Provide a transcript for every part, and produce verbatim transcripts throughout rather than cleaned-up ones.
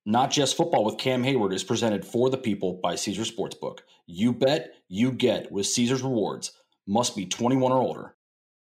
Not Just Football with Cam Hayward is presented for the people by Caesars Sportsbook. You bet, you get with Caesars Rewards. Must be twenty-one or older.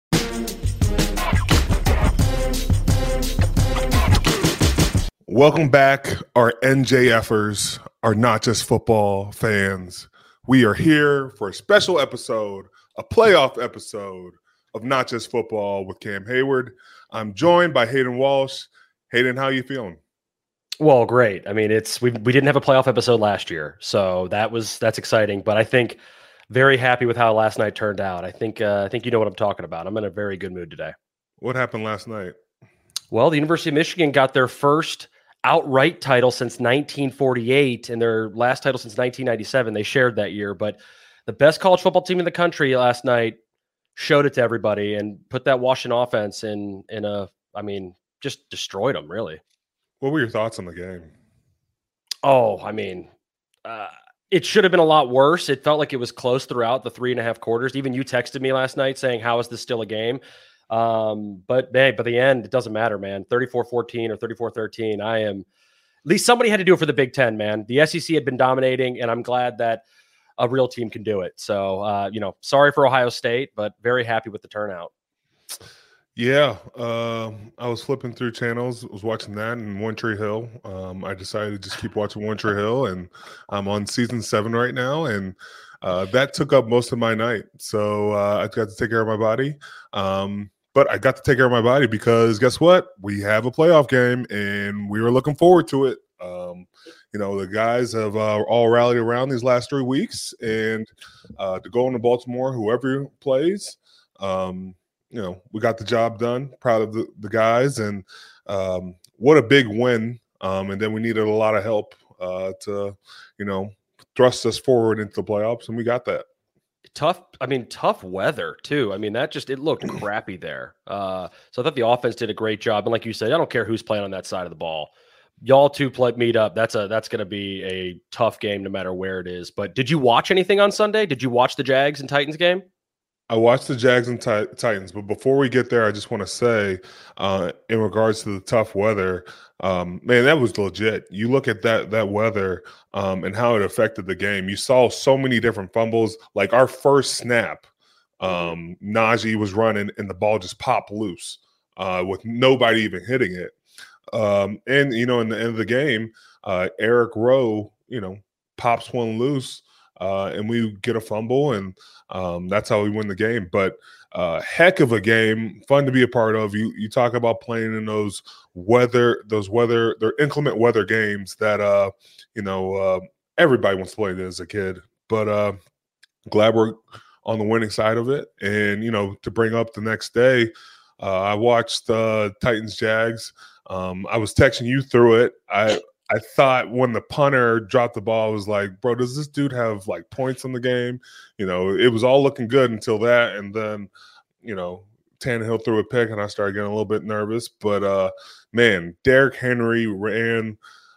Welcome back, our N J Fers, our Not Just Football fans. We are here for a special episode, a playoff episode of Not Just Football with Cam Hayward. I'm joined by Hayden Walsh. Hayden, how you feeling? Well, great. I mean, it's we we didn't have a playoff episode last year, so that was that's exciting. But I think very happy with how last night turned out. I think uh, I think you know what I'm talking about. I'm in a very good mood today. What happened last night? Well, the University of Michigan got their first outright title since nineteen forty-eight, and their last title since nineteen ninety-seven. They shared that year, but the best college football team in the country last night showed it to everybody and put that Washington offense in in a. I mean, just destroyed them really. What were your thoughts on the game? Oh, I mean, uh, it should have been a lot worse. It felt like it was close throughout the three and a half quarters. Even you texted me last night saying, how is this still a game? Um, but, man, by the end, it doesn't matter, man. thirty-four fourteen or thirty-four thirteen. I am – at least somebody had to do it for the Big Ten, man. The S E C had been dominating, and I'm glad that a real team can do it. So, uh, you know, sorry for Ohio State, but very happy with the turnout. Yeah, uh, I was flipping through channels, was watching that and One Tree Hill. Um, I decided to just keep watching One Tree Hill, and I'm on season seven right now, and uh, that took up most of my night. So uh, I got to take care of my body, um, but I got to take care of my body because guess what? We have a playoff game, and we were looking forward to it. Um, you know, the guys have uh, all rallied around these last three weeks, and uh, to go into Baltimore, whoever plays, um, you know, we got the job done. Proud of the, the guys, and um, what a big win. Um, and then we needed a lot of help uh, to, you know, thrust us forward into the playoffs, and we got that. Tough. I mean, tough weather too. I mean, that just, it looked crappy there. Uh, so I thought the offense did a great job. And like you said, I don't care who's playing on that side of the ball. Y'all two play meet up. That's a, that's going to be a tough game no matter where it is. But did you watch anything on Sunday? Did you watch the Jags and Titans game? I watched the Jags and Tit- Titans, but before we get there, I just want to say, uh, in regards to the tough weather, um, man, that was legit. You look at that that weather um, and how it affected the game. You saw so many different fumbles. Like our first snap, um, Najee was running and the ball just popped loose uh, with nobody even hitting it. Um, and you know, in the end of the game, uh, Eric Rowe, you know, pops one loose. Uh, and we get a fumble, and um, that's how we win the game. But uh, heck of a game, fun to be a part of. You you talk about playing in those weather, those weather, they're inclement weather games that uh, you know uh, everybody wants to play as a kid. But uh, glad we're on the winning side of it. And you know, to bring up the next day, uh, I watched uh, Titans Jags. Um, I was texting you through it. I. I thought when the punter dropped the ball, I was like, bro, does this dude have like points in the game? You know, it was all looking good until that. And then, you know, Tannehill threw a pick and I started getting a little bit nervous. But, uh, man, Derrick Henry ran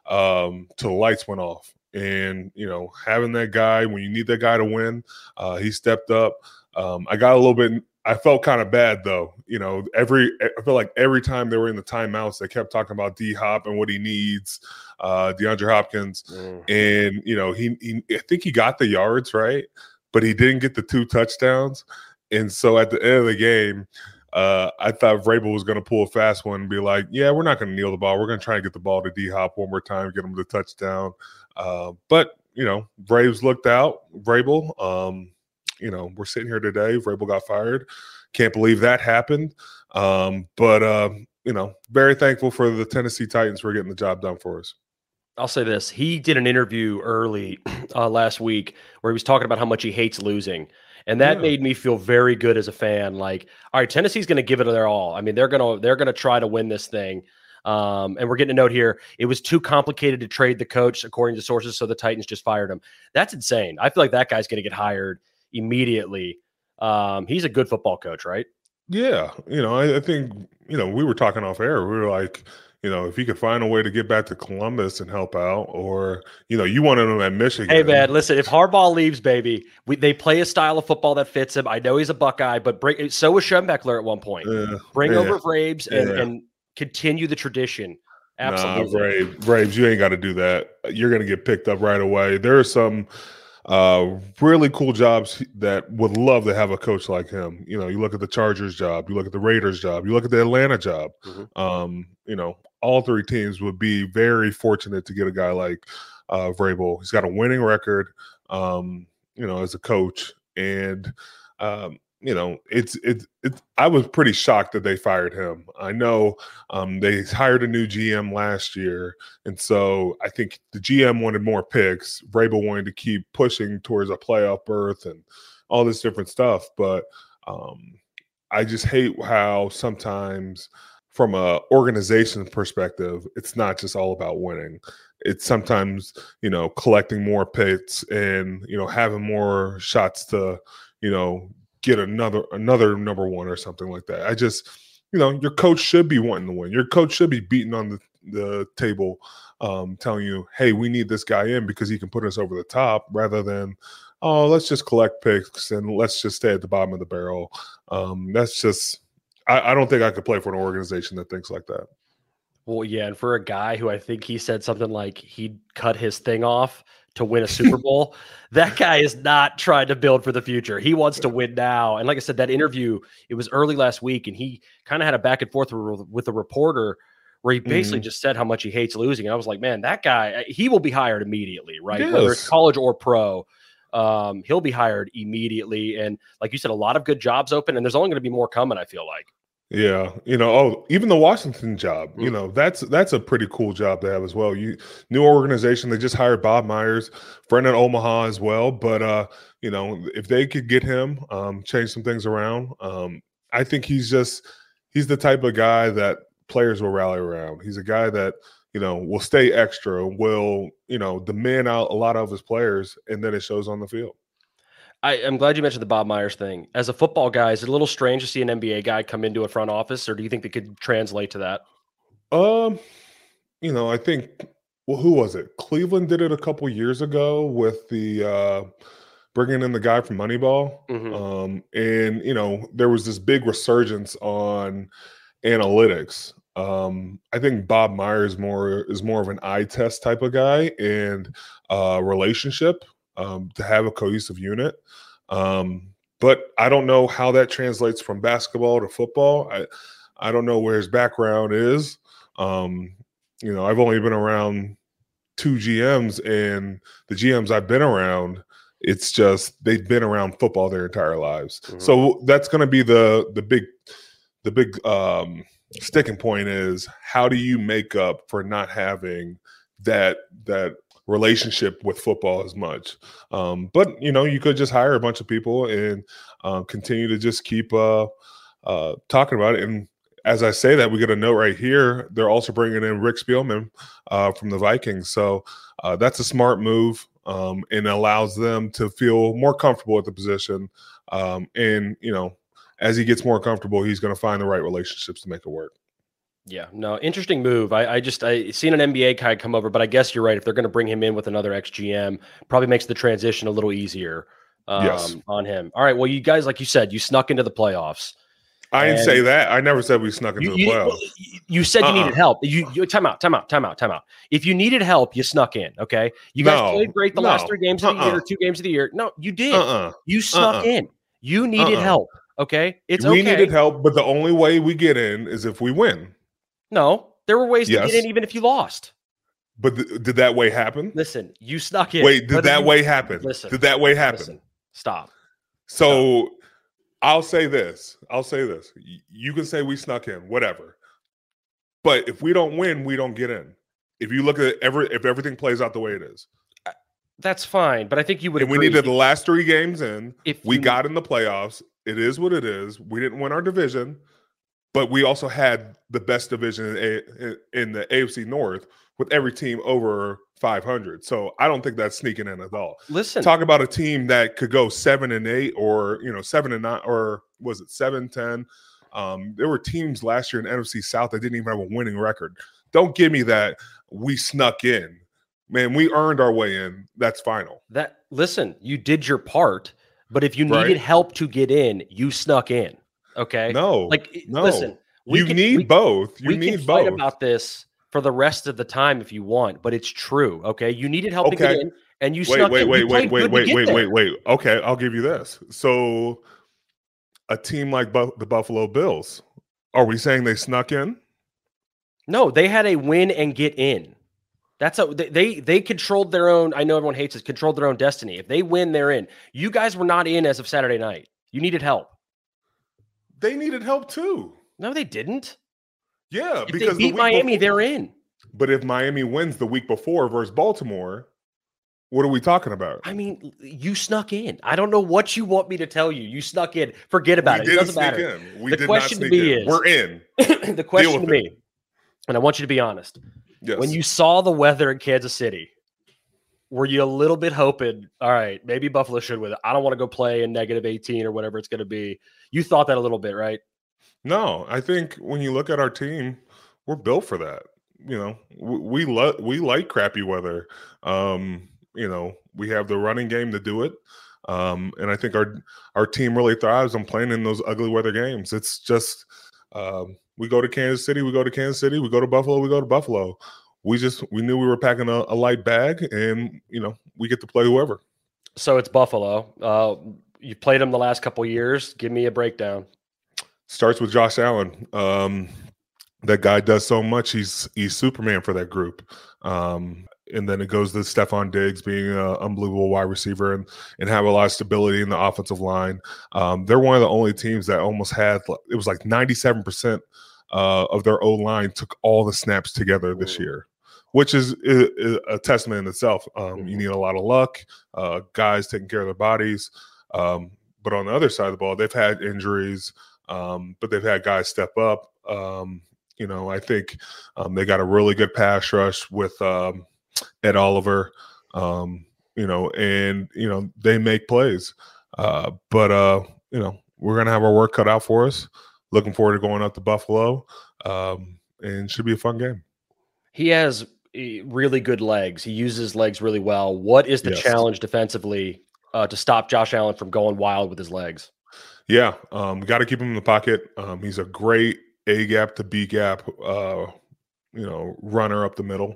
um, till the lights went off. And, you know, having that guy, when you need that guy to win, uh, he stepped up. Um, I got a little bit – I felt kind of bad, though. You know, every I feel like every time they were in the timeouts, they kept talking about D-Hop and what he needs, uh, DeAndre Hopkins. Mm. And, you know, he, he I think he got the yards, right? But he didn't get the two touchdowns. And so at the end of the game, uh, I thought Vrabel was going to pull a fast one and be like, yeah, we're not going to kneel the ball. We're going to try and get the ball to D-Hop one more time, get him the touchdown. Uh, but, you know, Braves looked out. Vrabel, um, you know, we're sitting here today. Vrabel got fired. Can't believe that happened. Um, but, uh, you know, very thankful for the Tennessee Titans for getting the job done for us. I'll say this. He did an interview early uh, last week where he was talking about how much he hates losing. And that yeah. made me feel very good as a fan. Like, all right, Tennessee's going to give it their all. I mean, they're going to they're going to try to win this thing. Um, and we're getting a note here. It was too complicated to trade the coach, according to sources, so the Titans just fired him. That's insane. I feel like that guy's going to get hired immediately. Um, he's a good football coach, right? Yeah. You know, I, I think, you know, we were talking off air. We were like, you know, if he could find a way to get back to Columbus and help out, or, you know, you wanted him at Michigan. Hey, man, listen, if Harbaugh leaves, baby, we, they play a style of football that fits him. I know he's a Buckeye, but bring, so was Schembechler at one point. Uh, bring yeah. over Vrabes and, yeah. and continue the tradition Absolutely. Nah, Braves, Braves, you ain't got to do that. You're going to get picked up right away. There are some uh, really cool jobs that would love to have a coach like him. You know, you look at the Chargers job, you look at the Raiders job, you look at the Atlanta job. Mm-hmm. Um, you know, all three teams would be very fortunate to get a guy like uh, Vrabel. He's got a winning record, um, you know, as a coach. And, um, you know, it's it's it's. I was pretty shocked that they fired him. I know um, they hired a new G M last year, and so I think the G M wanted more picks. Vrabel wanted to keep pushing towards a playoff berth and all this different stuff. But um, I just hate how sometimes, from a organization perspective, it's not just all about winning. It's sometimes, you know, collecting more picks and, you know, having more shots to, you know, get another another number one or something like that. I just, you know, your coach should be wanting to win. Your coach should be beating on the, the table, um, telling you, hey, we need this guy in because he can put us over the top, rather than, oh, let's just collect picks and let's just stay at the bottom of the barrel. Um, that's just, I, I don't think I could play for an organization that thinks like that. Well, yeah, and for a guy who I think he said something like he'd cut his thing off to win a Super Bowl, that guy is not trying to build for the future. He wants to win now. And like I said, that interview, it was early last week, and he kind of had a back and forth with a reporter where he basically mm-hmm. just said how much he hates losing. And I was like, man, that guy, he will be hired immediately, right? Yes. Whether it's college or pro, um, he'll be hired immediately. And like you said, a lot of good jobs open, and there's only going to be more coming, I feel like. Yeah, you know, oh, even the Washington job, mm-hmm. you know, that's that's a pretty cool job to have as well. You new organization, they just hired Bob Myers, friend at Omaha as well. But uh, you know, if they could get him, um, change some things around, um, I think he's just he's the type of guy that players will rally around. He's a guy that, you know, will stay extra, will, you know, demand out a lot of his players, and then it shows on the field. I, I'm glad you mentioned the Bob Myers thing. As a football guy, is it a little strange to see an N B A guy come into a front office, or do you think they could translate to that? Um, you know, I think, well, who was it? Cleveland did it a couple years ago with the uh, bringing in the guy from Moneyball. Mm-hmm. Um, and, you know, there was this big resurgence on analytics. Um, I think Bob Myers more is more of an eye test type of guy and uh, relationship. Um, to have a cohesive unit. Um, but I don't know how that translates from basketball to football. I, I don't know where his background is. Um, you know, I've only been around two G Ms, and the G Ms I've been around, it's just they've been around football their entire lives. Mm-hmm. So that's going to be the the big the big um, sticking point is, how do you make up for not having that that relationship with football as much? Um, but, you know, you could just hire a bunch of people and um, continue to just keep uh, uh, talking about it. And as I say that, we get a note right here. They're also bringing in Rick Spielman uh, from the Vikings. So uh, that's a smart move, um, and allows them to feel more comfortable at the position. Um, and, you know, as he gets more comfortable, he's going to find the right relationships to make it work. Yeah, no, interesting move. I, I just I seen an N B A guy come over, but I guess you're right. If they're going to bring him in with another ex G M, probably makes the transition a little easier um, yes. on him. All right, well, you guys, like you said, you snuck into the playoffs. I didn't say that. I never said we snuck into you, the playoffs. You, you said uh-uh. you needed help. You, you time out, time out, time out, time out. If you needed help, you snuck in. Okay, you guys no, played great the no. last three games of the uh-uh. year, two games of the year. No, you did. Uh-uh. You snuck uh-uh. in. You needed uh-uh. help. Okay, it's we okay. needed help, but the only way we get in is if we win. No. There were ways yes. to get in even if you lost. But th- did that way happen? Listen, you snuck in. Wait, did that you, way happen? Listen. Did that way happen? Listen, stop. So stop. I'll say this. I'll say this. You can say we snuck in, whatever. But if we don't win, we don't get in. If you look at every, if everything plays out the way it is. That's fine. But I think you would And agree. we needed the last three games in. If we you, got in the playoffs. It is what it is. We didn't win our division. But we also had the best division in, in the A F C North with every team over five hundred. So I don't think that's sneaking in at all. Listen, talk about a team that could go seven and eight, or you know seven and nine, or was it seven ten? Um, there were teams last year in the N F C South that didn't even have a winning record. Don't give me that we snuck in, man. We earned our way in. That's final. That listen, you did your part, but if you needed right? help to get in, you snuck in. Okay. No, like no. listen, we you can, need we, both. You we need can both. fight about this for the rest of the time if you want, but it's true. Okay, you needed help Okay. to get in, and you Wait, snuck wait, in. wait, You wait, played wait, good to wait, get wait, there. wait, wait. Okay, I'll give you this. So, a team like Bu- the Buffalo Bills, are we saying they snuck in? No, they had a win and get in. That's a they, they they controlled their own. I know everyone hates this. Controlled their own destiny. If they win, they're in. You guys were not in as of Saturday night. You needed help. They needed help too. No, they didn't. Yeah, If because they beat the week Miami, before, they're in. But if Miami wins the week before versus Baltimore, what are we talking about? I mean, you snuck in. I don't know what you want me to tell you. You snuck in. Forget about we it. It didn't doesn't sneak matter. in. We The did question not to sneak me in. is- We're in. The question to with me, and I want you to be honest. Yes. When you saw the weather in Kansas City, were you a little bit hoping, all right, maybe Buffalo should with it? I don't want to go play in negative eighteen or whatever it's going to be. You thought that a little bit, right? No, I think when you look at our team, we're built for that. You know, we we, lo- we like crappy weather. Um, you know, we have the running game to do it. Um, and I think our our team really thrives on playing in those ugly weather games. It's just um, we go to Kansas City, we go to Kansas City, we go to Buffalo, we go to Buffalo. We just we knew we were packing a, a light bag, and you know we get to play whoever. So it's Buffalo. Uh, you played them the last couple of years. Give me a breakdown. Starts with Josh Allen. Um, that guy does so much. He's he's Superman for that group. Um, and then it goes to Stephon Diggs being an unbelievable wide receiver and and have a lot of stability in the offensive line. Um, they're one of the only teams that almost had it was like ninety-seven percent uh, of their O line took all the snaps together this year, which is, is a testament in itself. Um, Mm-hmm. You need a lot of luck, uh, guys taking care of their bodies. Um, but on the other side of the ball, they've had injuries, um, but they've had guys step up. Um, you know, I think um, they got a really good pass rush with um, Ed Oliver, um, you know, and, you know, they make plays. Uh, but, uh, you know, we're going to have our work cut out for us. Looking forward to going up to Buffalo, um, and should be a fun game. He has really good legs. He uses legs really well. What is the Yes. challenge defensively uh, to stop Josh Allen from going wild with his legs? Yeah, um, got to keep him in the pocket. Um, he's a great A gap to B gap, uh, you know, runner up the middle,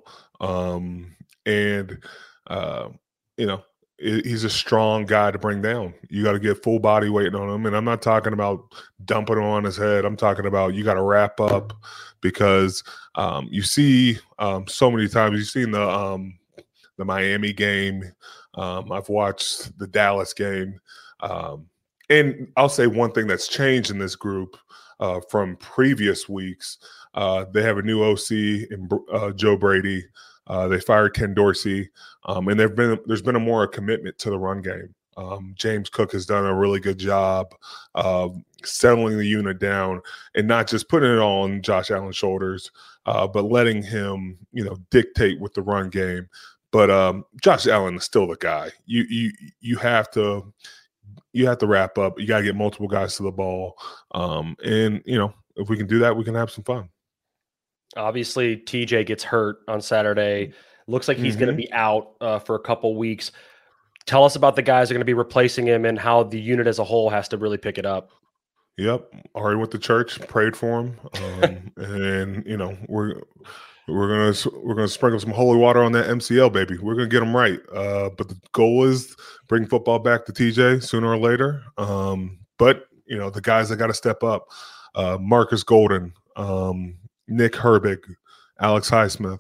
um, and uh, you know, he's a strong guy to bring down. You got to get full body weight on him, and I'm not talking about dumping him on his head. I'm talking about you got to wrap up because um, you see um, so many times. You've seen the um, the Miami game. Um, I've watched the Dallas game. Um, And I'll say one thing that's changed in this group uh, from previous weeks. Uh, they have a new O C in uh, Joe Brady. Uh, they fired Ken Dorsey, um, and there've been there's been a more commitment to the run game. Um, James Cook has done a really good job of settling the unit down and not just putting it on Josh Allen's shoulders, uh, but letting him, you know, dictate with the run game. But um, Josh Allen is still the guy. You you you have to. You have to wrap up. You got to get multiple guys to the ball. Um, and, you know, if we can do that, we can have some fun. Obviously, T J gets hurt on Saturday. Looks like he's Mm-hmm. going to be out uh, for a couple weeks. Tell us about the guys that are going to be replacing him and how the unit as a whole has to really pick it up. Yep. Already went to church, prayed for him. Um, and, you know, we're – We're gonna we're gonna sprinkle some holy water on that M C L, baby. We're gonna get them right. Uh, but the goal is bring football back to T J sooner or later. Um, but you know the guys that got to step up: uh, Marcus Golden, um, Nick Herbig, Alex Highsmith.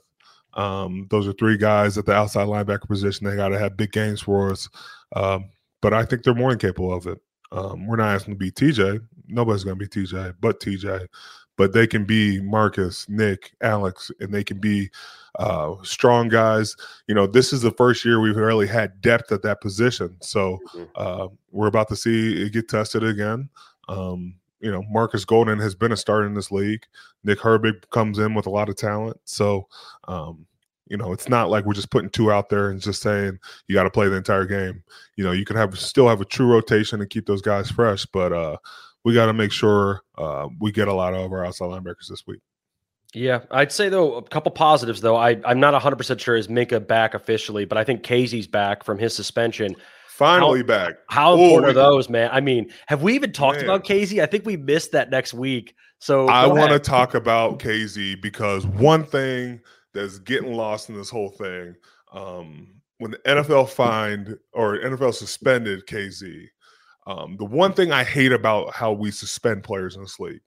Um, those are three guys at the outside linebacker position. They got to have big games for us. Um, but I think they're more than capable of it. Um, we're not asking to be T J. Nobody's gonna be T J, but T J. But they can be Marcus, Nick, Alex, and they can be uh, strong guys. You know, this is the first year we've really had depth at that position. So uh, we're about to see it get tested again. Um, you know, Marcus Golden has been a starter in this league. Nick Herbig comes in with a lot of talent. So, um, you know, it's not like we're just putting two out there and just saying you got to play the entire game. You know, you can have still have a true rotation and keep those guys fresh, but uh, we got to make sure uh, we get a lot of our outside linebackers this week. Yeah, I'd say, though, a couple positives, though. I, I'm not one hundred percent sure is Minkah back officially, but I think Casey's back from his suspension. Finally how, back. How Ooh, important we, are those, man? I mean, have we even talked man. about Casey? I think we missed that next week. So I want to ahead. talk about K Z because one thing that's getting lost in this whole thing, um, when the N F L fined or N F L suspended K Z, um, the one thing I hate about how we suspend players in this league,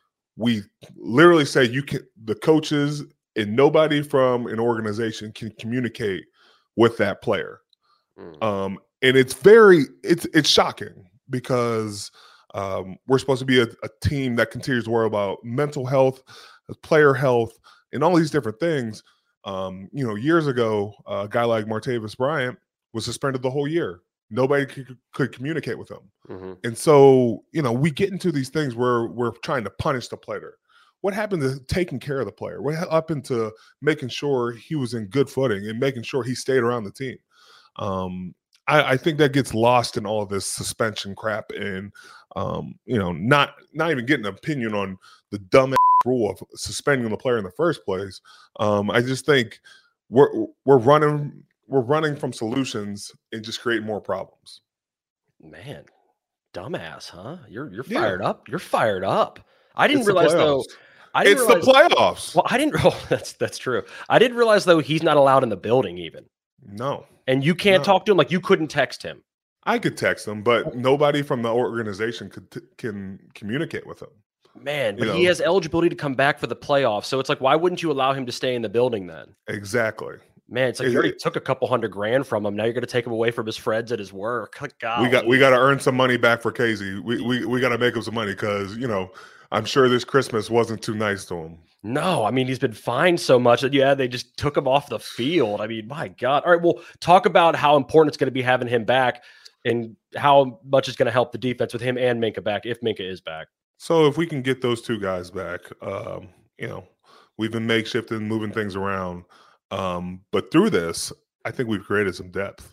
we literally say you can, the coaches and nobody from an organization can communicate with that player. Mm. Um, and it's very, it's it's shocking because um, we're supposed to be a, a team that continues to worry about mental health, player health, and all these different things. Um, you know, years ago, a guy like Martavis Bryant was suspended the whole year. Nobody could, could communicate with him. Mm-hmm. And so, you know, we get into these things where we're trying to punish the player. What happened to taking care of the player? What happened to making sure he was in good footing and making sure he stayed around the team? Um, I, I think that gets lost in all of this suspension crap and, um, you know, not not even getting an opinion on the dumb rule of suspending the player in the first place. Um, I just think we're we're running we're running from solutions and just creating more problems. Man, dumbass, huh? You're you're Yeah. fired up. You're fired up. I didn't It's the realize though. playoffs. I didn't It's realize, the playoffs. Well, I didn't. Oh, that's that's true. I didn't realize though he's not allowed in the building even, No. and you can't No. talk to him. Like you couldn't text him. I could text him, but nobody from the organization could t- can communicate with him. Man, but You he know. has eligibility to come back for the playoffs. So it's like, why wouldn't you allow him to stay in the building then? Exactly. Man, it's like Is you already it- took a couple hundred grand from him. Now you're going to take him away from his friends at his work. Like, God, We got we got to earn some money back for K Z. We we we got to make him some money because you know I'm sure this Christmas wasn't too nice to him. No, I mean, he's been fined so much that, yeah, they just took him off the field. I mean, my God. All right, well, talk about how important it's going to be having him back and how much it's going to help the defense with him and Minka back, if Minka is back. So if we can get those two guys back, um, you know, we've been makeshifting, moving things around. Um, but through this, I think we've created some depth.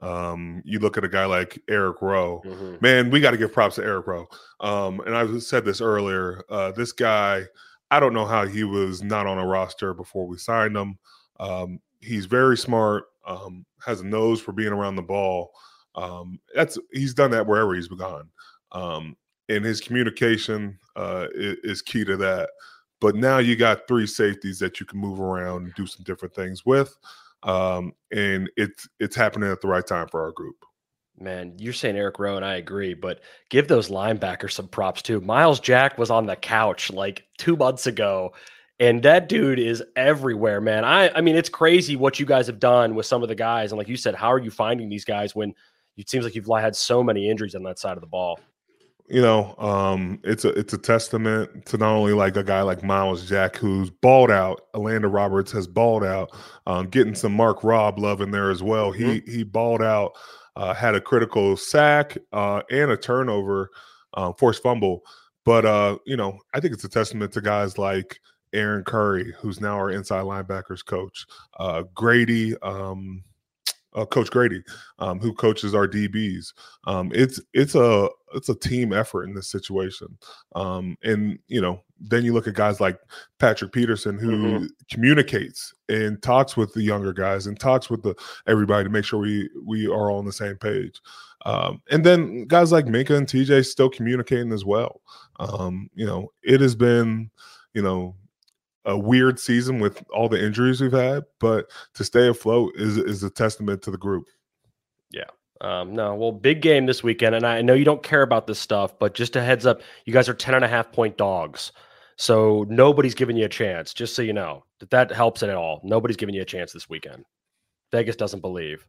Um, you look at a guy like Eric Rowe, Mm-hmm. man, we got to give props to Eric Rowe. Um, and I said this earlier, uh, this guy, I don't know how he was not on a roster before we signed him. Um, he's very smart, um, has a nose for being around the ball. Um, that's he's done that wherever he's gone. Um, and his communication uh, is, is key to that. But now you got three safeties that you can move around and do some different things with. Um, and it's it's happening at the right time for our group. Man, you're saying Eric Rowe, and I agree, but give those linebackers some props too. Miles Jack was on the couch like two months ago, and that dude is everywhere, man. I, I mean, it's crazy what you guys have done with some of the guys. And like you said, how are you finding these guys when it seems like you've had so many injuries on that side of the ball? You know, um, it's a it's a testament to not only like a guy like Miles Jack who's balled out. Orlando Roberts has balled out, um, getting some Mark Robb love in there as well. Mm-hmm. He he balled out, uh, had a critical sack uh, and a turnover, uh, forced fumble. But uh, you know, I think it's a testament to guys like Aaron Curry, who's now our inside linebackers coach, uh, Grady. Um, Uh, Coach Grady, um, who coaches our D Bs. Um, it's it's a it's a team effort in this situation, um, and you know then you look at guys like Patrick Peterson, who Mm-hmm. communicates and talks with the younger guys and talks with the everybody to make sure we we are all on the same page. Um, and then guys like Minka and T J still communicating as well. Um, you know, it has been, you know. a weird season with all the injuries we've had, but to stay afloat is is a testament to the group. Yeah. Um, no, well, big game this weekend. And I know you don't care about this stuff, but just a heads up, you guys are ten and a half point dogs. So nobody's giving you a chance, just so you know that that helps it at all. Nobody's giving you a chance this weekend. Vegas doesn't believe.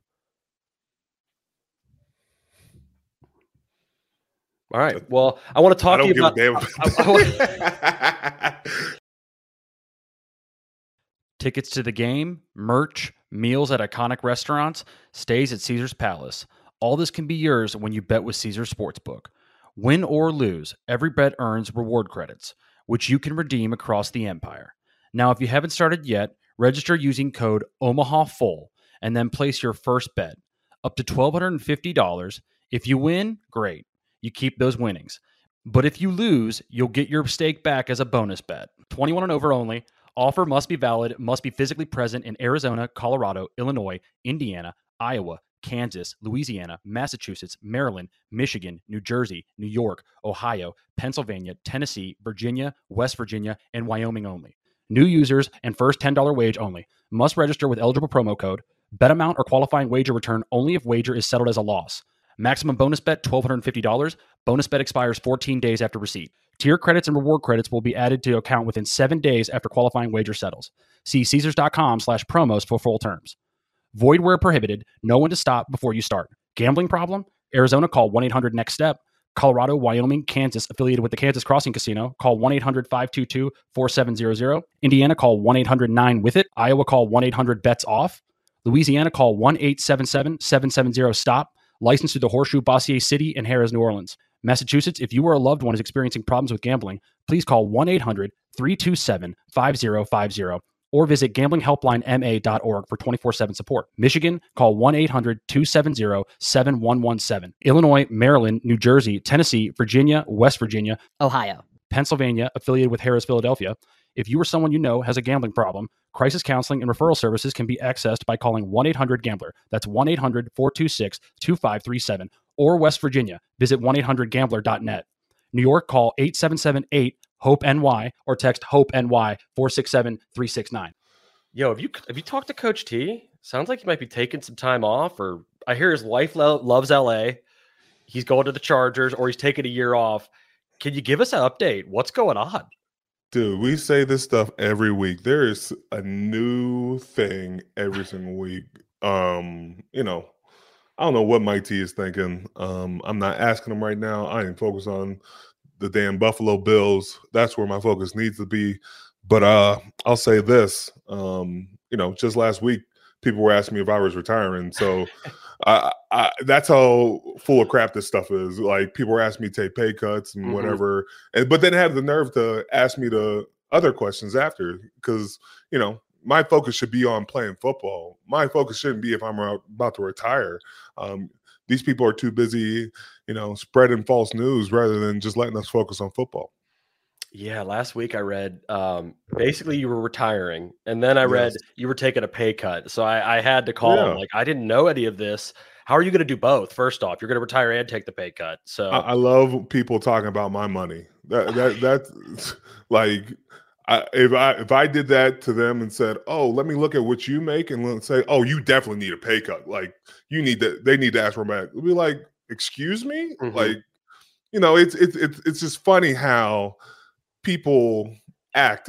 All right. Well, I want to talk I to don't you give about. a damn. I- I- I- Tickets to the game, merch, meals at iconic restaurants, stays at Caesar's Palace. All this can be yours when you bet with Caesars Sportsbook. Win or lose, every bet earns reward credits, which you can redeem across the empire. Now, if you haven't started yet, register using code OMAHAFULL and then place your first bet, up to one thousand two hundred fifty dollars. If you win, great. You keep those winnings. But if you lose, you'll get your stake back as a bonus bet. twenty-one and over only. Offer must be valid, must be physically present in Arizona, Colorado, Illinois, Indiana, Iowa, Kansas, Louisiana, Massachusetts, Maryland, Michigan, New Jersey, New York, Ohio, Pennsylvania, Tennessee, Virginia, West Virginia, and Wyoming only. New users and first ten dollars wage only. Must register with eligible promo code. Bet amount or qualifying wager return only if wager is settled as a loss. Maximum bonus bet one thousand two hundred fifty dollars. Bonus bet expires fourteen days after receipt. Tier credits and reward credits will be added to account within seven days after qualifying wager settles. See Caesars.com slash promos for full terms. Void where prohibited. Know when to stop before you start. Gambling problem? Arizona, call one eight hundred next step. Colorado, Wyoming, Kansas, affiliated with the Kansas Crossing Casino, call one eight hundred five two two four seven zero zero. Indiana, call one eight hundred nine with it. Iowa, call one eight hundred bets off. Louisiana, call one eight seven seven seven seven zero stop. Licensed to the Horseshoe, Bossier City, and Harrah's, New Orleans. Massachusetts, if you or a loved one is experiencing problems with gambling, please call one eight hundred three two seven five zero five zero or visit gambling helpline m a dot org for twenty-four seven support. Michigan, call one eight hundred two seven zero seven one one seven. Illinois, Maryland, New Jersey, Tennessee, Virginia, West Virginia, Ohio, Pennsylvania, affiliated with Harrah's, Philadelphia. If you or someone you know has a gambling problem, crisis counseling and referral services can be accessed by calling one eight hundred gambler. That's one eight hundred four two six two five three seven. Or West Virginia, visit one eight hundred gambler dot net. New York, call eight seven seven eight hope N Y or text hope N Y four six seven three six nine. Yo, have you have you talked to Coach T? Sounds like he might be taking some time off, or I hear his wife lo- loves L A. He's going to the Chargers, or he's taking a year off. Can you give us an update? What's going on? Dude, we say this stuff every week. There is a new thing every single week. Um, you know, I don't know what Mike T is thinking. Um, I'm not asking him right now. I ain't focused on the damn Buffalo Bills. That's where my focus needs to be. But uh, I'll say this. Um, you know, just last week, people were asking me if I was retiring. So I, I, that's how full of crap this stuff is. Like, people were asking me to take pay cuts and mm-hmm. whatever. And but then have the nerve to ask me the other questions after, because, you know, my focus should be on playing football. My focus shouldn't be if I'm about to retire. Um, these people are too busy, you know, spreading false news rather than just letting us focus on football. Yeah, last week I read um, basically you were retiring, and then I read yes. you were taking a pay cut. So I, I had to call yeah. him. Like, I didn't know any of this. How are you going to do both? First off, you're going to retire and take the pay cut. So I, I love people talking about my money. That that that's like, I, if I if I did that to them and said, "Oh, let me look at what you make," and let's say, "Oh, you definitely need a pay cut. Like, you need to, they need to ask for back." We'll be like, "Excuse me?" Mm-hmm. Like, you know, it's it's it's it's just funny how people act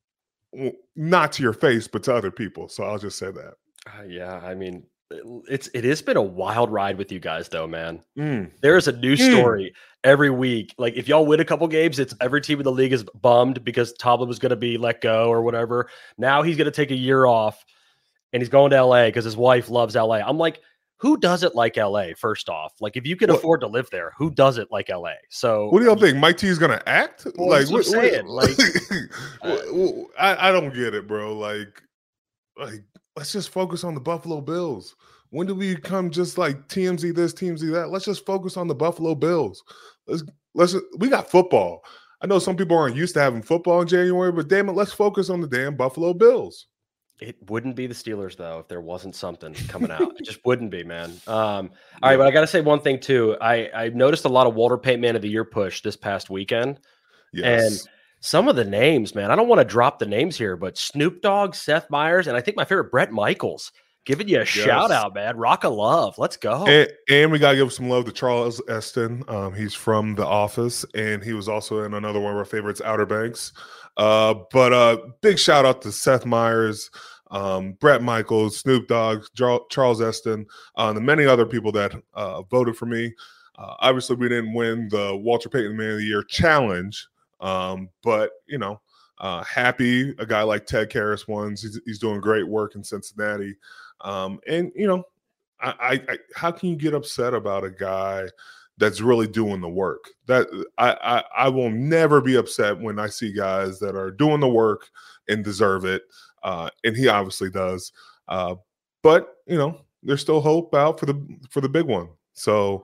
not to your face, but to other people. So I'll just say that. Uh, yeah, I mean, it's it has been a wild ride with you guys, though, man. Mm. There is a new story mm. every week. Like, if y'all win a couple games, it's every team in the league is bummed because Tomlin was going to be let go or whatever. Now he's going to take a year off, and he's going to L A because his wife loves L A. I'm like, who does it like L A, first off? Like, if you can what? afford to live there, who does it like L A? So what do y'all think? Mike T is going to act? Well, like, what, what, saying. like uh, I, I don't get it, bro. Like, like, let's just focus on the Buffalo Bills. When do we become just like T M Z this, T M Z that? Let's just focus on the Buffalo Bills. Let's let's we got football. I know some people aren't used to having football in January, but damn it, let's focus on the damn Buffalo Bills. It wouldn't be the Steelers, though, if there wasn't something coming out. It just wouldn't be, man. Um, all right, but I got to say one thing, too. I, I noticed a lot of Walter Payton Man of the Year push this past weekend. Yes. And some of the names, man, I don't want to drop the names here, but Snoop Dogg, Seth Meyers, and I think my favorite, Brett Michaels. Giving you a yes. shout out, man. Rock of love. Let's go. And, and we got to give some love to Charles Esten. Um, he's from The Office, and he was also in another one of our favorites, Outer Banks. Uh, but uh, big shout out to Seth Meyers, um, Brett Michaels, Snoop Dogg, Charles Esten, uh, and the many other people that uh, voted for me. Uh, obviously, we didn't win the Walter Payton Man of the Year challenge, um, but, you know, uh, happy a guy like Ted Karras won. He's, he's doing great work in Cincinnati. Um, and, you know, I, I, I, how can you get upset about a guy that's really doing the work? That I, I, I will never be upset when I see guys that are doing the work and deserve it. Uh, and he obviously does. Uh, but, you know, there's still hope out for the for the big one. So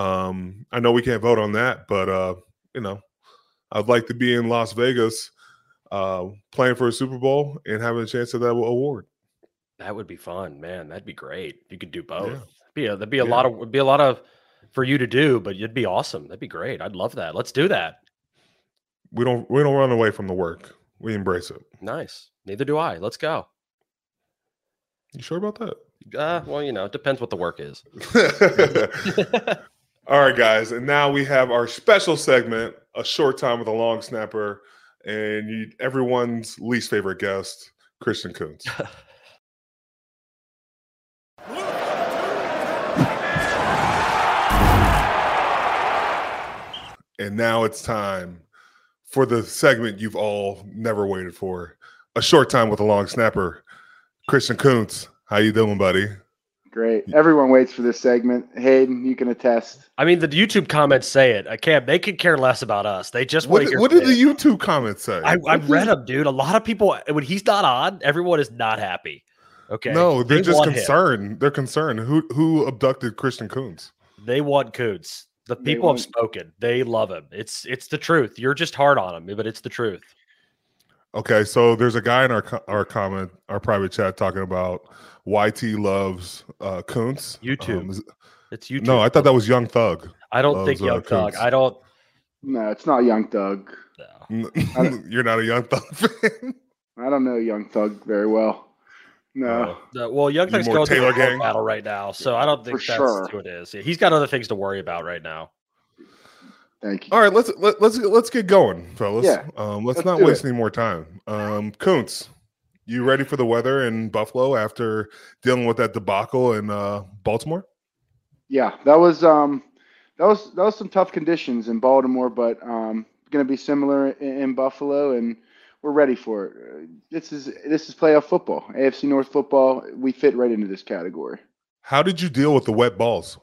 um, I know we can't vote on that, but, uh, you know, I'd like to be in Las Vegas uh, playing for a Super Bowl and having a chance at that award. That would be fun, man. That'd be great. You could do both. Yeah. Be a, there'd be a Yeah. lot of would be a lot of for you to do, but it'd be awesome. That'd be great. I'd love that. Let's do that. We don't we don't run away from the work. We embrace it. Nice. Neither do I. Let's go. You sure about that? Uh, well, you know, it depends what the work is. All right, guys, and now we have our special segment, a short time with a long snapper, and you, everyone's least favorite guest, Christian Kuntz. And now it's time for the segment you've all never waited for, a short time with a long snapper. Christian Kuntz, how you doing, buddy? Great. Everyone waits for this segment. Hayden, you can attest. I mean, the YouTube comments say it. I can't. They could care less about us. They just want What, to hear. what from did the him. YouTube comments say? I, I've read them, dude. A lot of people, when he's not on, everyone is not happy. Okay. No, they're They just want him. concerned. They're concerned. Who who abducted Christian Kuntz? They want Kuntz. The They people have want- spoken. They love him. It's it's the truth. You're just hard on him, but it's the truth. Okay, so there's a guy in our co- our comment, our private chat, talking about Y T loves uh, Kuntz. YouTube. Um, is- It's YouTube. no, I thought that was Young Thug. I don't loves, think Young uh, Thug. Kuntz. I don't. No, it's not Young Thug. No. You're not a Young Thug fan. I don't know Young Thug very well. No. Uh, No, well, Young You Thug's more going through Taylor a court gang? battle right now, so I don't think For that's sure. who it is. Yeah, he's got other things to worry about right now. Thank you. All right, let's let, let's let's get going, fellas. Yeah, um, let's, let's not do waste it. any more time. Um, Kuntz, you ready for the weather in Buffalo after dealing with that debacle in uh, Baltimore? Yeah, that was um, that was that was some tough conditions in Baltimore, but um, going to be similar in, in Buffalo, and we're ready for it. Uh, This is this is playoff football, A F C North football. We fit right into this category. How did you deal with the wet balls?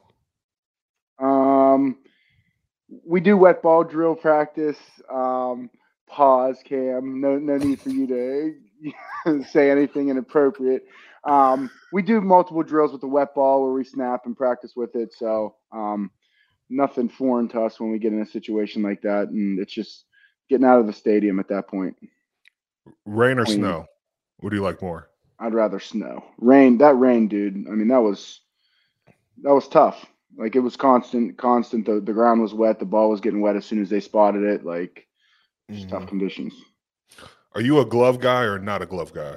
Um, we do wet ball drill practice. Um, pause, Cam. No, no need for you to say anything inappropriate. Um, we do multiple drills with the wet ball where we snap and practice with it. So um, nothing foreign to us when we get in a situation like that, and it's just getting out of the stadium at that point. Rain or Clean. snow? What do you like more? I'd rather snow. Rain. That rain, dude. I mean, that was that was tough. Like it was constant, constant. The the ground was wet. The ball was getting wet as soon as they spotted it. Like just Mhm. tough conditions. Are you a glove guy or not a glove guy?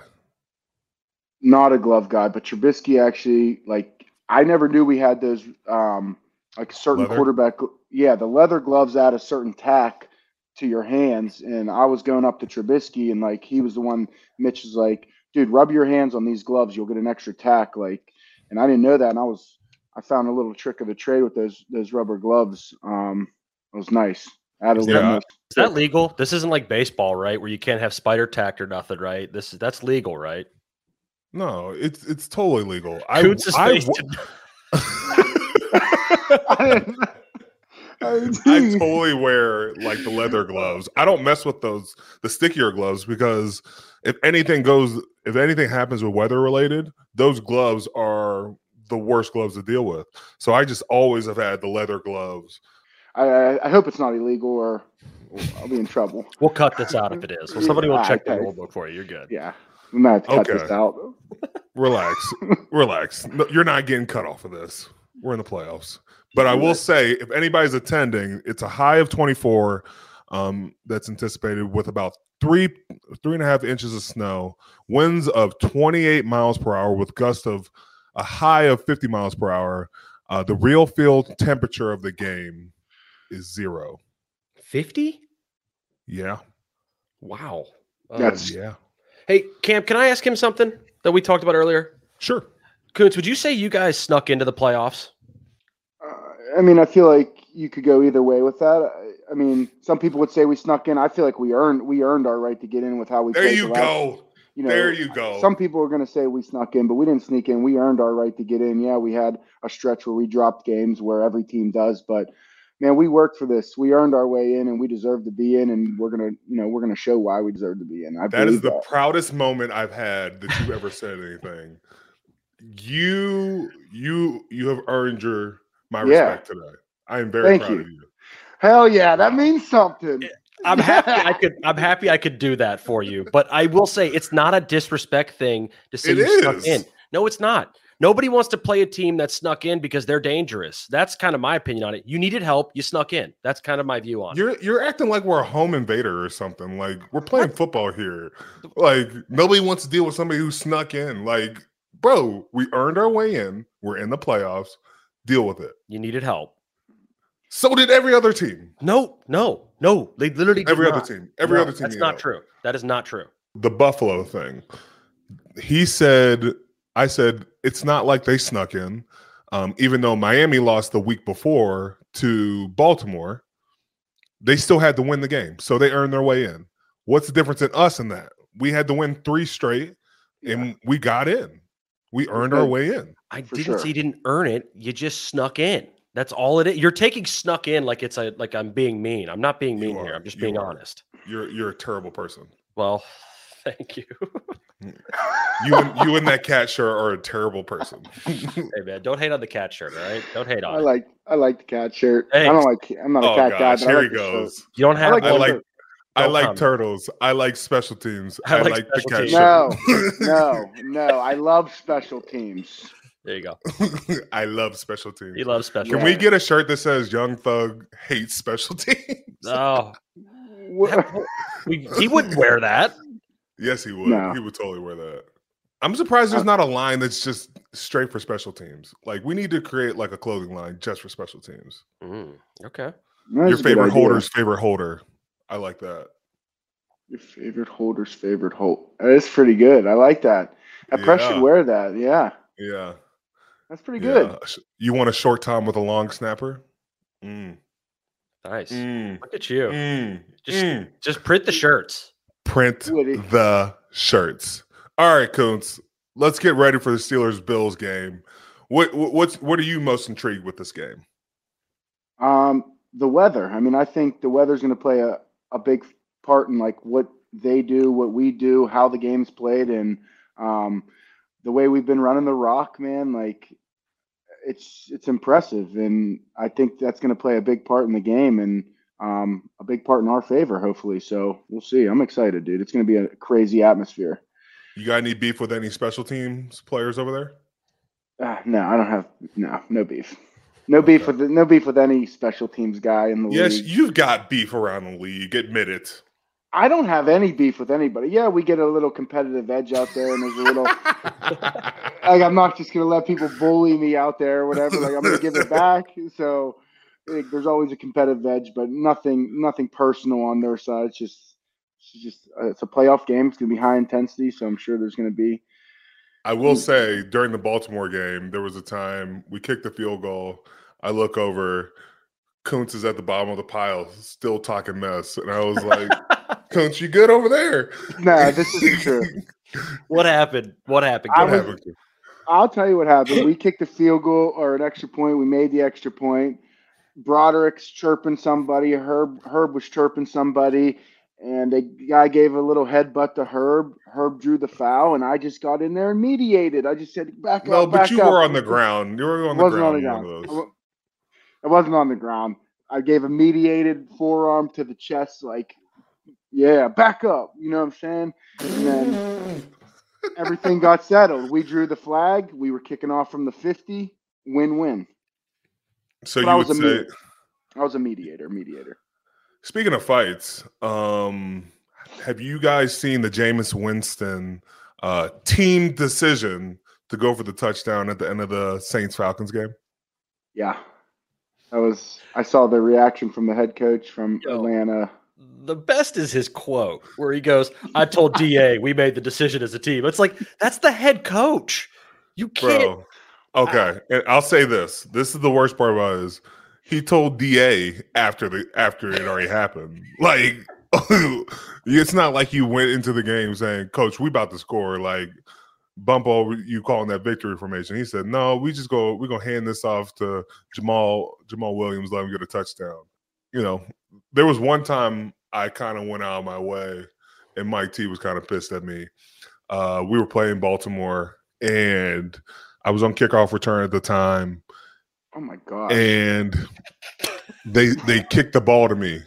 Not a glove guy, but Trubisky actually, like, I never knew we had those, um, like certain Leather? quarterback. Yeah, the leather gloves add a certain tack to your hands. And I was going up to Trubisky, and like he was the one. Mitch was like, "Dude, rub your hands on these gloves. You'll get an extra tack." Like, and I didn't know that. And I was, I found a little trick of the trade with those those rubber gloves. Um, it was nice. Add a Yeah. little more Is that legal? This isn't like baseball, right? Where you can't have spider tack or nothing, right? This is that's legal, right? No, it's it's totally legal. I, Kuntz's I, face w- I didn't- I didn't- I totally wear like the leather gloves. I don't mess with those the stickier gloves because if anything goes, if anything happens with weather related, those gloves are the worst gloves to deal with. So I just always have had the leather gloves. I, I I hope it's not illegal, or I'll be in trouble. We'll cut this out if it is. Well, somebody will Ah, check the okay. rule book for you. You're good. Yeah, we might have to cut Okay. this out. Relax, relax. No, you're not getting cut off of this. We're in the playoffs. But I will say, if anybody's attending, it's a high of twenty-four um, that's anticipated with about three, three and a half inches of snow, winds of twenty-eight miles per hour with gusts of a high of fifty miles per hour. Uh, the real field temperature of the game is zero. fifty? Yeah. Wow. Um, That's- Yeah. Hey, Cam, can I ask him something that we talked about earlier? Sure. Kuntz, would you say you guys snuck into the playoffs? Uh, I mean, I feel like you could go either way with that. I, I mean, some people would say we snuck in. I feel like we earned we earned our right to get in with how we. There played you the last- go. You know, There you go. Some people are going to say we snuck in, but we didn't sneak in. We earned our right to get in. Yeah, we had a stretch where we dropped games where every team does, but man, we worked for this. We earned our way in, and we deserve to be in. And we're gonna, you know, we're gonna show why we deserve to be in. I That is believe the that. proudest moment I've had that you've ever said anything. You, you, you have earned your my Yeah. respect today. I am very Thank proud you. of you. Hell yeah, that means something. I'm happy I could I'm happy I could do that for you. But I will say it's not a disrespect thing to say It you snuck is. in. No, it's not. Nobody wants to play a team that snuck in because they're dangerous. That's kind of my opinion on it. You needed help. You snuck in. That's kind of my view on you're, it. You're acting like we're a home invader or something. Like, we're playing what? football here. Like, nobody wants to deal with somebody who snuck in. Like, bro, we earned our way in. We're in the playoffs. Deal with it. You needed help. So did every other team. No, no, no. They literally did every not. other team. Every no, other team. That's not true. That is not true. The Buffalo thing. He said, I said, it's not like they snuck in. Um, even though Miami lost the week before to Baltimore, they still had to win the game. So they earned their way in. What's the difference in us in that? We had to win three straight, and yeah. we got in. We earned our way in. I For didn't sure. say you didn't earn it. You just snuck in. That's all it is. You're taking snuck in like it's a like I'm being mean. I'm not being mean here. I'm just being honest. You're you're a terrible person. Well, thank you. you and you and that cat shirt are a terrible person. Hey man, don't hate on the cat shirt, all right? Don't hate on I it. like I like the cat shirt. Thanks. I don't like I'm not a oh cat gosh, guy, but here I like he the goes. shirt. You don't have I like I like I like comment. turtles. I like special teams. I I like like, the special cat teams. shirt. No, no, no. I love special teams. There you go. I love special teams. He loves special Can Yeah. we get a shirt that says Young Thug hates special teams? Oh, What- we, he wouldn't wear that. Yes, he would. No. He would totally wear that. I'm surprised there's not a line that's just straight for special teams. Like, we need to create like a clothing line just for special teams. Mm, okay. That's Your a good favorite idea. holder's favorite holder. I like that. Your favorite holder's favorite hold. That's pretty good. I like that. I probably Yeah. should wear that. Yeah. Yeah. That's pretty good. Yeah. You want a short time with a long snapper? Mm. Nice. Mm. Look at you. Mm. Just, Mm. just print the shirts. Print Woody. the shirts. All right, Koontz. Let's get ready for the Steelers-Bills game. What what's what are you most intrigued with this game? Um, the weather. I mean, I think the weather's going to play a, a big part in like what they do, what we do, how the game's played, and um, the way we've been running the rock, man. Like, it's it's impressive, and I think that's going to play a big part in the game and um, a big part in our favor, hopefully. So we'll see. I'm excited, dude. It's going to be a crazy atmosphere. You got any beef with any special teams players over there? Uh, no, I don't have no no beef. No beef Okay. with the, no beef with any special teams guy in the Yes, league. you've got beef around the league. Admit it. I don't have any beef with anybody. Yeah, we get a little competitive edge out there, and there's a little like I'm not just gonna let people bully me out there or whatever. Like I'm gonna give it back. So like, there's always a competitive edge, but nothing nothing personal on their side. It's just it's just uh, it's a playoff game. It's gonna be high intensity, so I'm sure there's gonna be. I will say during the Baltimore game, there was a time we kicked the field goal. I look over, Koontz is at the bottom of the pile, still talking mess. And I was like, Koontz, you good over there? Nah, this isn't true. What happened? What happened? I What was- happened? I'll tell you what happened. We kicked the field goal or an extra point. We made the extra point. Broderick's chirping somebody. Herb Herb was chirping somebody. And the guy gave a little headbutt to Herb. Herb drew the foul, and I just got in there and mediated. I just said, back No, up, but back you up. were on the ground. You were on I the wasn't ground. on the in ground. one of I those. wa- I wasn't on the ground. I gave a mediated forearm to the chest, like, yeah, back up. You know what I'm saying? And then everything got settled. We drew the flag. We were kicking off from the fifty. Win-win. So But you I would was a say, mediator. I was a mediator. Mediator. speaking of fights, um, have you guys seen the Jameis Winston uh, team decision to go for the touchdown at the end of the Saints-Falcons game? Yeah. That was. I saw the reaction from the head coach from Yo. Atlanta. The best is his quote where he goes, I told D A we made the decision as a team. It's like, that's the head coach. You can't. Bro, okay. And I'll say this. This is the worst part about it is he told D A after the after it already happened. Like it's not like you went into the game saying, Coach, we about to score. Like bump over you calling that victory formation. He said, no, we just go, we're gonna hand this off to Jamal, Jamal Williams, let him get a touchdown. You know, there was one time I kind of went out of my way and Mike T was kind of pissed at me. Uh, we were playing Baltimore and I was on kickoff return at the time, Oh my god. and they they kicked the ball to me.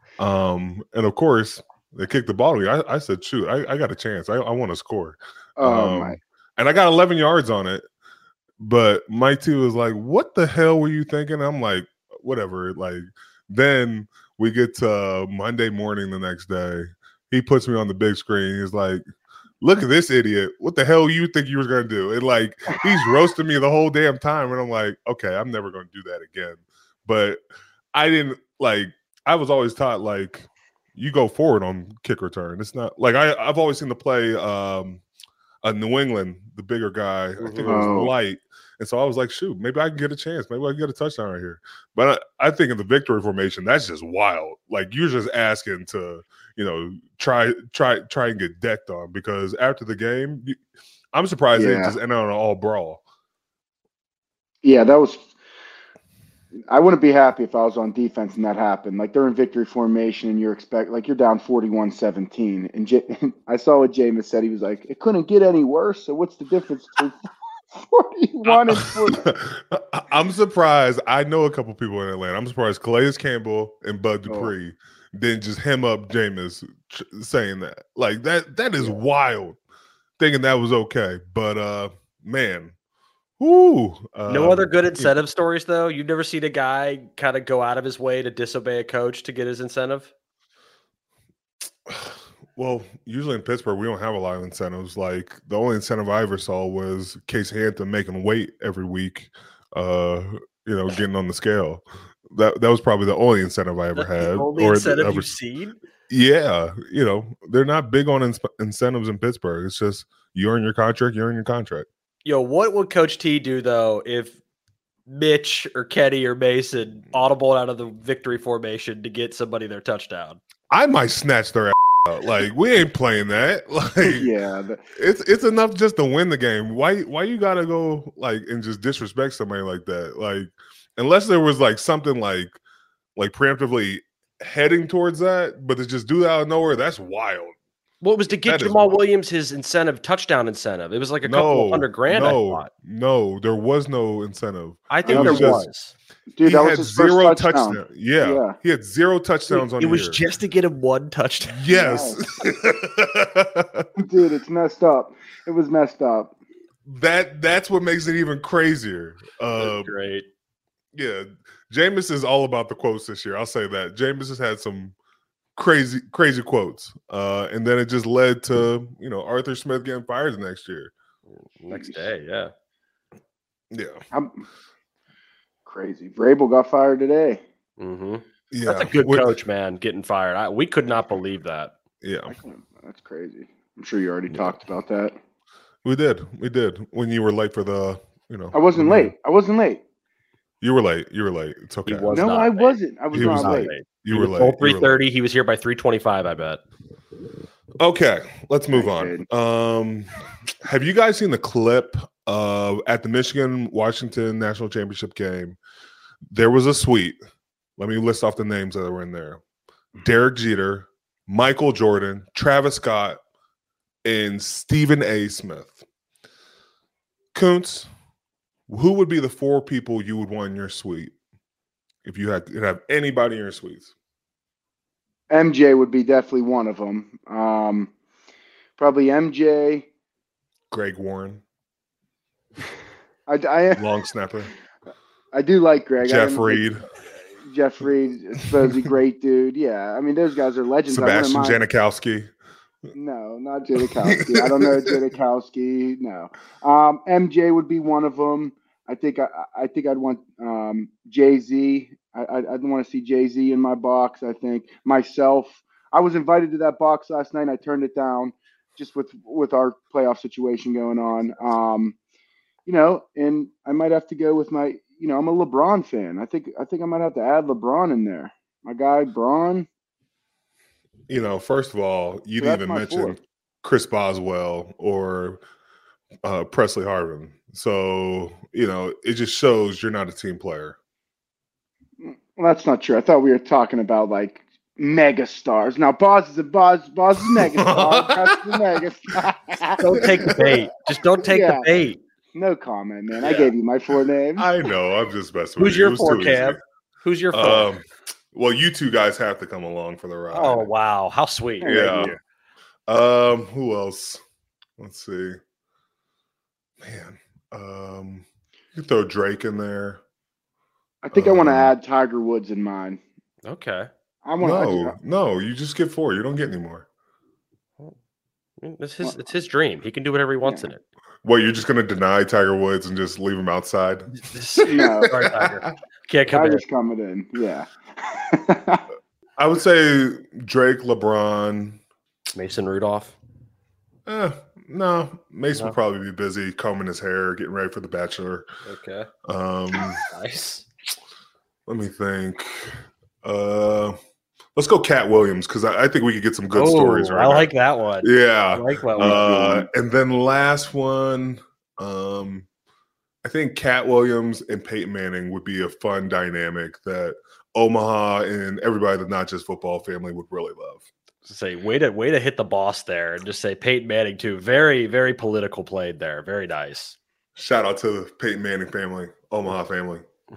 Um, and of course, they kicked the ball to me. I, I said, shoot, I, I got a chance. I, I want to score. oh Um, my. And I got eleven yards on it. But Mike T was like, "What the hell were you thinking?" I'm like, "Whatever." Like, then we get to uh, Monday morning the next day. He puts me on the big screen. He's like, "Look at this idiot. What the hell you think you was gonna do?" And like, he's roasting me the whole damn time. And I'm like, "Okay, I'm never gonna do that again." But I didn't like. I was always taught like, you go forward on kick return. It's not like I. I've always seen the play. Um, uh, New England, the bigger guy. I think it was Oh. Light. And so I was like, shoot, maybe I can get a chance. Maybe I can get a touchdown right here. But I, I think in the victory formation, that's just wild. Like, you're just asking to, you know, try try, try and get decked on. Because after the game, you, I'm surprised they Yeah. just ended on an all brawl. Yeah, that was. I wouldn't be happy if I was on defense and that happened. Like, they're in victory formation and you're expect like you're down forty-one seventeen. And J- I saw what Jameis said. He was like, it couldn't get any worse. So what's the difference between forty-one and forty? I'm surprised. I know a couple people in Atlanta. I'm surprised Calais Campbell and Bud Dupree oh. didn't just hem up Jameis saying that. Like, that that is yeah. wild, thinking that was okay. But, uh, man. Ooh, uh, no other good incentive stories, though? You've never seen a guy kind of go out of his way to disobey a coach to get his incentive? Well, usually in Pittsburgh, we don't have a lot of incentives. Like, the only incentive I ever saw was Case Hampton making weight every week, uh, you know, getting on the scale. That that was probably the only incentive I ever That's had. the only or incentive ever, you've seen? Yeah. You know, they're not big on in- incentives in Pittsburgh. It's just you earn your contract, you earn your contract. Yo, what would Coach T do, though, if Mitch or Kenny or Mason audible out of the victory formation to get somebody their touchdown? I might snatch their ass out. Like, we ain't playing that. Like, yeah, but- it's it's enough just to win the game. Why why you gotta go like and just disrespect somebody like that? Like, unless there was like something like like preemptively heading towards that, but to just do that out of nowhere, that's wild. Well, it was to get That Jamal Williams his incentive, touchdown incentive. It was like a no, couple of hundred grand, no, I thought. No, there was no incentive. I think It there was was. just- Dude, he that had was his zero first touchdown. touchdowns. Yeah, Yeah. he had zero touchdowns Dude, on it the was year. just to get him one touchdown. Yes. Dude, it's messed up. It was messed up. that that's what makes it even crazier. Uh, Great. Yeah, Jameis is all about the quotes this year. I'll say that. Jameis has had some crazy, crazy quotes. Uh, and then it just led to, you know, Arthur Smith getting fired the next year. Next day, yeah. Yeah. I'm crazy. Vrabel got fired today. Mm-hmm. Yeah. That's a good We're- coach, man, getting fired. I, we could not believe that. Yeah. I can't- That's crazy. I'm sure you already talked about that. We did. We did. When you were late for the, you know. I wasn't the- late. I wasn't late. You were late. You were late. It's okay. He was No, not I late. wasn't. I was He not was not late. late. You He were was late. told You were three thirty. He was here by three twenty-five, I bet. Okay, let's move I on. did. Um, have you guys seen the clip of at the Michigan Washington National Championship game? There was a suite. Let me list off the names that were in there: Derek Jeter, Michael Jordan, Travis Scott, and Stephen A. Smith. Kuntz, who would be the four people you would want in your suite if you had could have anybody in your suites? M J would be definitely one of them. Um, probably M J. Greg Warren, I, I, long snapper. I do like Greg. I Jeff didn't- Reed, Jeff Reed, supposedly great dude. Yeah, I mean those guys are legends. Sebastian I wouldn't mind- Janikowski. No, not Jadakowski. I don't know Jadakowski. No. Um, M J would be one of them. I think I, I think I'd want um, Jay-Z. I, I, I'd want to see Jay-Z in my box. I think myself. I was invited to that box last night. And I turned it down just with with our playoff situation going on. Um, you know, and I might have to go with my. You know, I'm a LeBron fan. I think I think I might have to add LeBron in there. My guy, Braun. You know, first of all, you So didn't that's even my mention four. Chris Boswell or uh, Presley Harvin. So, you know, it just shows you're not a team player. Well, that's not true. I thought we were talking about like mega stars. Now, Boz is a Boz. Boz is a mega star. That's the mega star. Don't take the bait. Just don't take Yeah. the bait. No comment, man. I Yeah. gave you my four names. I know. I'm just messing with Who's you. It your was four, too Cam? easy. Who's your four? Um, well, you two guys have to come along for the ride. oh, wow. How sweet. yeah. Yeah. Um, who else? Let's see. Man. Um, You can throw Drake in there. I think um, I want to Um, add Tiger Woods in mine. Okay. I want No, to. no, you just get four. You don't get any more. It's his, it's his dream. He can do whatever he wants Yeah. in it. What, you're just going to deny Tiger Woods and just leave him outside? No. Sorry, Tiger. Can't come in. Tiger's coming in. Yeah. I would say Drake, LeBron. Mason Rudolph. Eh, no, Mason No. would probably be busy combing his hair, getting ready for The Bachelor. Okay. Um, Nice. let me think. Uh, let's go Cat Williams because I, I think we could get some good oh, stories right I now. like that one. I Yeah. like that one. Uh, and then last one, um, I think Cat Williams and Peyton Manning would be a fun dynamic that Omaha and everybody that's not just football family would really love. Say, way to way to hit the boss there, and just say Peyton Manning too. Very very political played there. Very nice. Shout out to the Peyton Manning family, Omaha family.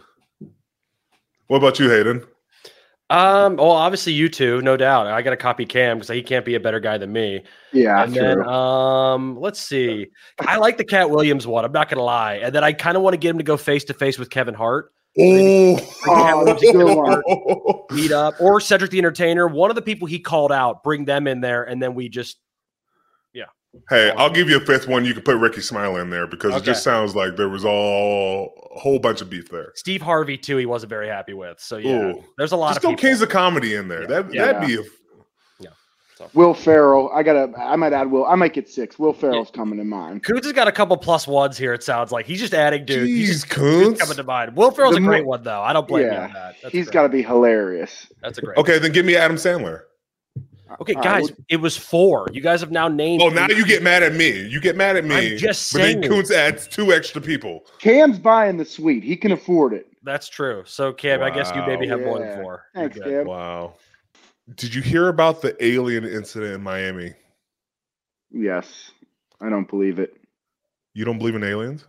What about you, Hayden? Um. Well, obviously you two, no doubt. I got to copy Cam because he can't be a better guy than me. Yeah. And true. then, um, let's see. I like the Cat Williams one. I'm not gonna lie. And then I kind of want to get him to go face to face with Kevin Hart. Oh, Cat Williams and Kevin Hart oh. meet up, or Cedric the Entertainer. One of the people he called out, bring them in there, and then we just, yeah. Hey, I'll give you a fifth one. You can put Ricky Smiley in there because it Okay. just sounds like there was all a whole bunch of beef there. Steve Harvey too. He wasn't very happy with. So yeah, Ooh. there's a lot Just of throw people. Kings of Comedy in there. Yeah. That Yeah. that'd be a So. Will Ferrell. I gotta. I might add Will. I might get six. Will Ferrell's coming in mine. Kuntz has got a couple plus ones here. It sounds like he's just adding dudes. He's Jeez, just, he's Kuntz. coming to mind. Will Ferrell's The a great mo- one though. I don't blame you Yeah. on that. That's He's great. got to be hilarious. That's a great. Okay, then give me Adam Sandler. Okay, All right, guys, well- it was four. You guys have now named. Oh, now you get mad at me. You get mad at me. I'm just but then saying. Kuntz adds two extra people. Cam's buying the suite. He can afford it. That's true. So Cam, I guess you maybe Wow. have more than Yeah. four. You're Thanks, good. Cam. Wow. Did you hear about the alien incident in Miami? Yes, I don't believe it. You don't believe in aliens?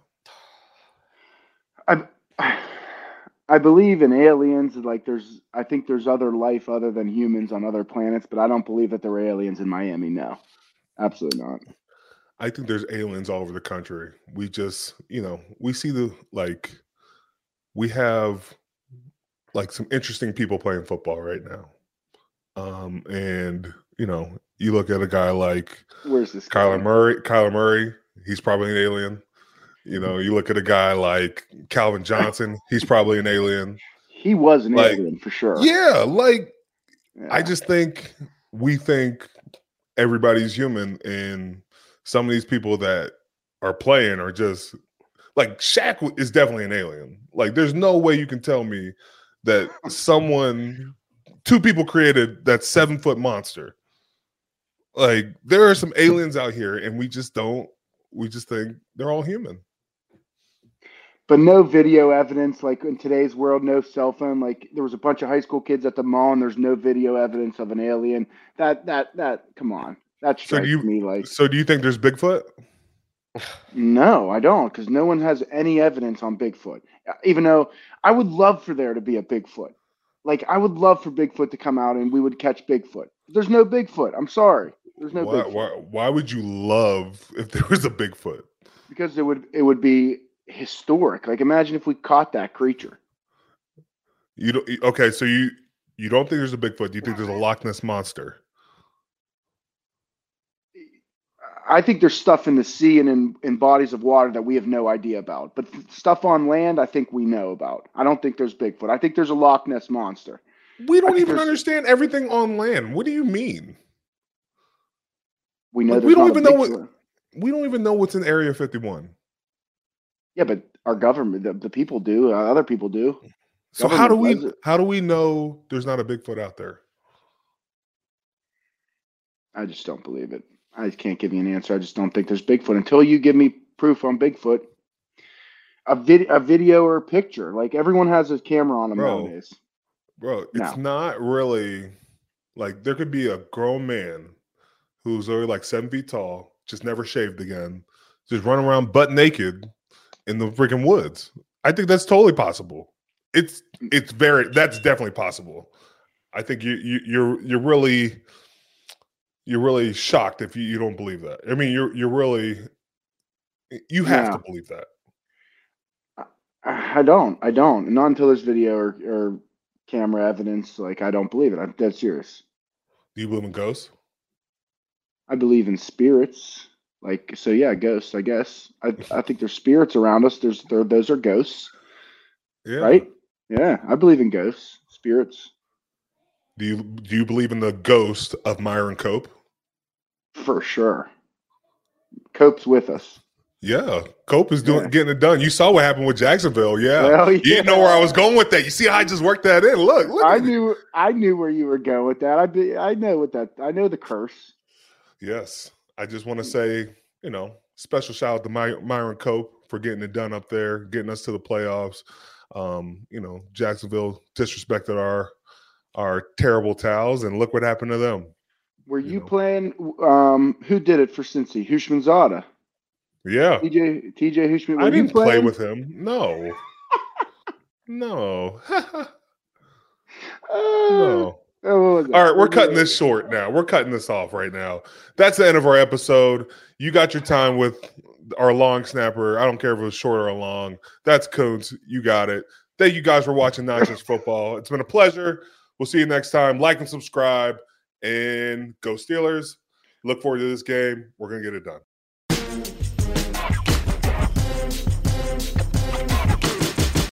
I I believe in aliens. Like there's, I think there's other life other than humans on other planets, but I don't believe that there are aliens in Miami. No, absolutely not. I think there's aliens all over the country. We just, you know, we see the like, we have like some interesting people playing football right now. Um, and you know, you look at a guy like Where's this? Kyler going? Murray, Kyler Murray, he's probably an alien. You know, you look at a guy like Calvin Johnson, he's probably an alien. He was an Like, alien for sure. Yeah, like Yeah. I just think we think everybody's human, and some of these people that are playing are just like Shaq is definitely an alien. Like, there's no way you can tell me that someone, two people created that seven foot monster. Like, there are some aliens out here, and we just don't. We just think they're all human. But no video evidence, like in today's world, no cell phone. Like there was a bunch of high school kids at the mall, and there's no video evidence of an alien. That that that come on, that So strikes do you? me like So do you think there's Bigfoot? no, I don't, because no one has any evidence on Bigfoot. Even though I would love for there to be a Bigfoot, like I would love for Bigfoot to come out and we would catch Bigfoot. There's no Bigfoot. I'm sorry, there's no why, Bigfoot why? Why would you love if there was a Bigfoot? because it would it would be historic. Like imagine if we caught that creature. You don't. Okay, so you you don't think there's a Bigfoot? Do you think there's a Loch Ness monster? I think there's stuff in the sea and in, in bodies of water that we have no idea about. But stuff on land, I think we know about. I don't think there's Bigfoot. I think there's a Loch Ness monster. We I don't think even there's- understand everything on land. What do you mean? We know Like, there's we don't not a even know what- Bigfoot. We don't even know what's in Area fifty-one. Yeah, but our government, the, the people do. Uh, other people do. So how do we Government does it. how do we know there's not a Bigfoot out there? I just don't believe it. I can't give you an answer. I just don't think there's Bigfoot until you give me proof on Bigfoot. A vid, a video or a picture. Like everyone has a camera on them Bro. nowadays. Bro, it's No. not really like there could be a grown man who's only like seven feet tall, just never shaved again, just run around butt naked in the freaking woods. I think that's totally possible. It's it's very that's definitely possible. I think you you you're you're really you're really shocked if you, you don't believe that. I mean, you're you're really you have Yeah. to believe that. I don't. I don't. Not until there's video or, or camera evidence. Like, I don't believe it. I'm dead serious. Do you believe in ghosts? I believe in spirits. Like, so yeah, ghosts, I guess. I I think there's spirits around us. There's there, those are ghosts. Yeah. Right? Yeah, I believe in ghosts, spirits. Do you do you believe in the ghost of Myron Cope? For sure. Cope's with us. Yeah, Cope is doing Yeah. getting it done. You saw what happened with Jacksonville. Yeah. Well, You didn't know where I was yeah. going with that. You see how I just worked that in? Look, look. I at it. knew I knew where you were going with that. I be, I know what that I know the curse. Yes. I just want to say, you know, special shout out to My, Myron Cope for getting it done up there, getting us to the playoffs. Um, you know, Jacksonville disrespected our our terrible towels, and look what happened to them. Were You you, know. playing um who did it for Cincy? Hushmanzada. Yeah. T J T J Hushman. Were I you didn't play playing? with him. No. No. Uh, No. oh, what was that? All right, we're What was cutting that? this short now. We're cutting this off right now. That's the end of our episode. You got your time with our long snapper. I don't care if it was short or long. That's Coons. You got it. Thank you guys for watching Not Just Football. It's been a pleasure. We'll see you next time. Like and subscribe. And go Steelers. Look forward to this game. We're going to get it done.